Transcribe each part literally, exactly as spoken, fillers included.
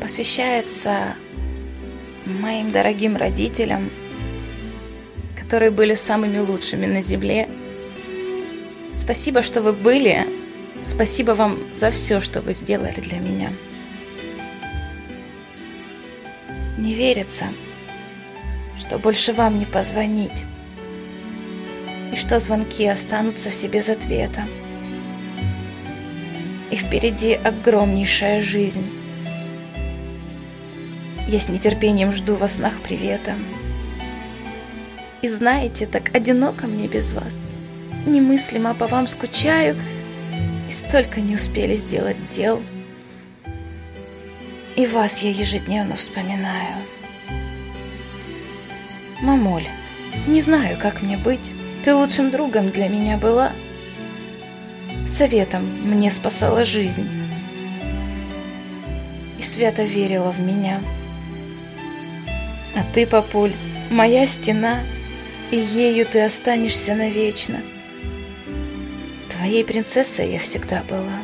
посвящается моим дорогим родителям, которые были самыми лучшими на земле. Спасибо, что вы были. Спасибо вам за все, что вы сделали для меня. Не верится, что больше вам не позвонить, и что звонки останутся все без ответа. И впереди огромнейшая жизнь. Я с нетерпением жду во снах привета. И знаете, так одиноко мне без вас. Немыслимо по вам скучаю, и столько не успели сделать дел. И вас я ежедневно вспоминаю. Мамуль, не знаю, как мне быть. Ты лучшим другом для меня была. Советом мне спасала жизнь. И свято верила в меня. А ты, папуль, моя стена, и ею ты останешься навечно. Твоей принцессой я всегда была.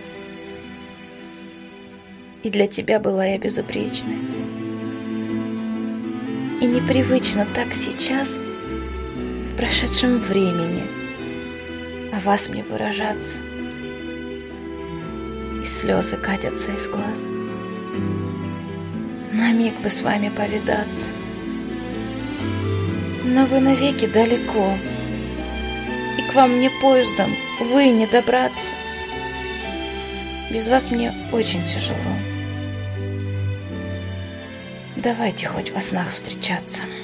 И для тебя была я безупречной. И непривычно так сейчас, в прошедшем времени, о вас мне выражаться. И слезы катятся из глаз. На миг бы с вами повидаться. Но вы навеки далеко, и к вам мне поездом, вы не добраться. Без вас мне очень тяжело. Давайте хоть во снах встречаться.